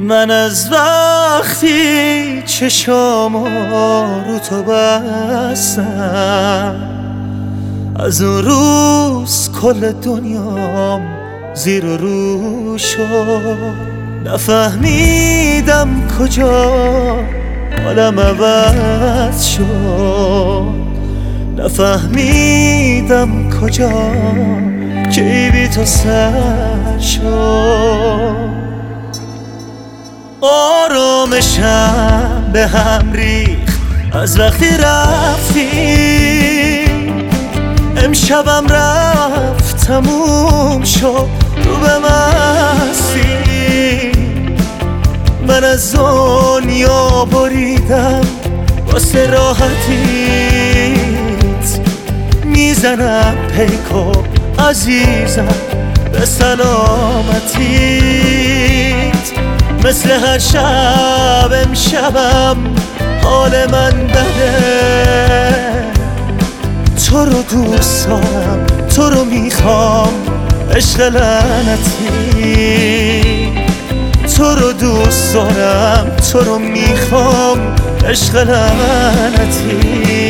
من از وقتی چشامو رو تو بستم، از اون روز کل دنیام زیر و رو شد. نفهمیدم کجا حالم عوض شد، نفهمیدم کجا کی بی تو سر شد. آرامشم به هم ریخت از وقتی رفتی، امشبم رفت تموم شد رو به مستی. من از دنیا بریدم واسه راحتیت، میزنم پیکو عزیزم به سلامتیت. مثل هر شب امشبم حال من بده، تو رو دوست دارم، تو رو میخوام عشق لعنتی. تو رو دوست دارم، تو رو میخوام عشق لعنتی.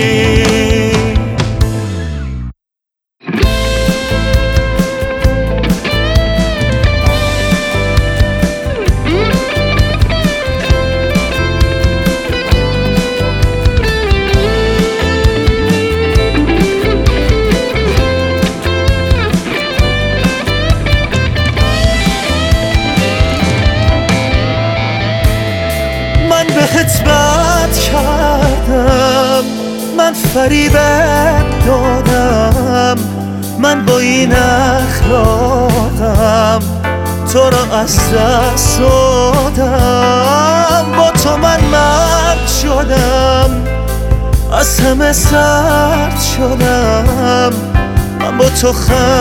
بهت بد کردم، من فریبت دادم، من با این اخلاقم تو را از دست دادم. با تو من مرد شدم، از همه سرد شدم. من با تو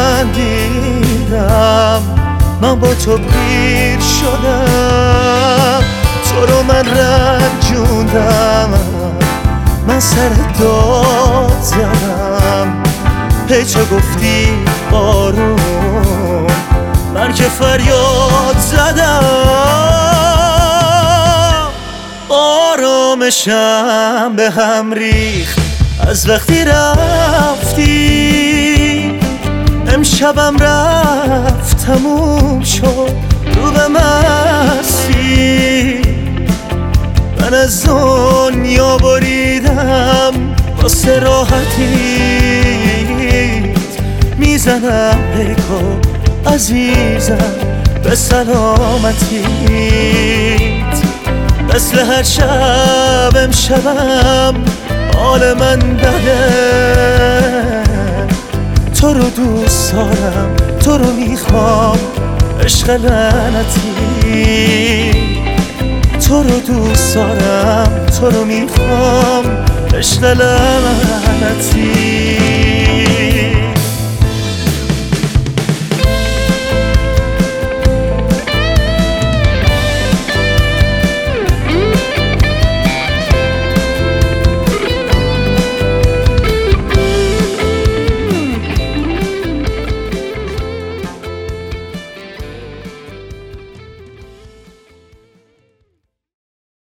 خندیدم، من با تو پیر شدم. تو رو من رنجوندم، من سر داد زدم. پیچه گفتی بارون، من که فریاد زدم. آرامشم به هم ریخت از وقتی رفتی، امشبم رفت تموم شد رو به مستی. من از دنیا بریدم واسه راحتیت، میزنم پیکو عزیزم به سلامتیت. مثل هر شب امشبم حال من بده، تو رو دوست دارم، تو رو میخوام عشق لعنتی. تو رو دوست دارم، تو رو میخوام عشق لعنتی.